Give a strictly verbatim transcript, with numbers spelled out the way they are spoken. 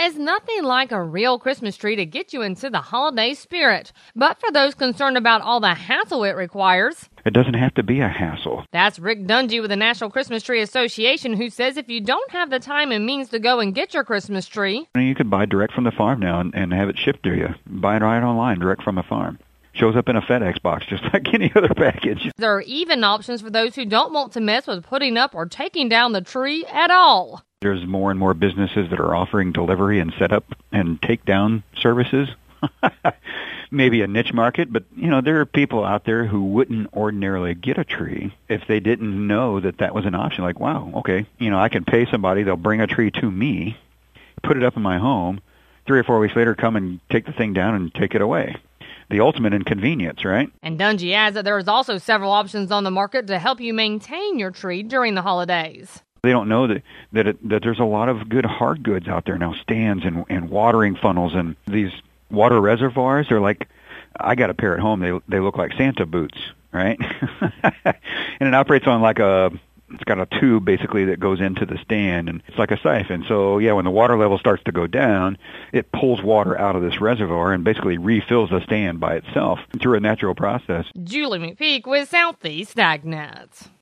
is nothing like a real Christmas tree to get you into the holiday spirit. But for those concerned about all the hassle it requires, it doesn't have to be a hassle. That's Rick Dungy with the National Christmas Tree Association, who says if you don't have the time and means to go and get your Christmas tree, you could buy direct from the farm now and, and have it shipped to you. Buy it right online, direct from a farm. Shows up in a FedEx box just like any other package. There are even options for those who don't want to mess with putting up or taking down the tree at all. There's more and more businesses that are offering delivery and setup and takedown services. Maybe a niche market, but, you know, there are people out there who wouldn't ordinarily get a tree if they didn't know that that was an option. Like, wow, okay, you know, I can pay somebody, they'll bring a tree to me, put it up in my home, three or four weeks later come and take the thing down and take it away. The ultimate inconvenience, right? And Dungy adds that there is also several options on the market to help you maintain your tree during the holidays. They don't know that that, it, that there's a lot of good hard goods out there now, stands and, and watering funnels and these water reservoirs. They're like, I got a pair at home. They they look like Santa boots, right? And it operates on like a, it's got a tube basically that goes into the stand, and it's like a siphon. So yeah, when the water level starts to go down, it pulls water out of this reservoir and basically refills the stand by itself through a natural process. Julie McPeak with Southeast AgNet.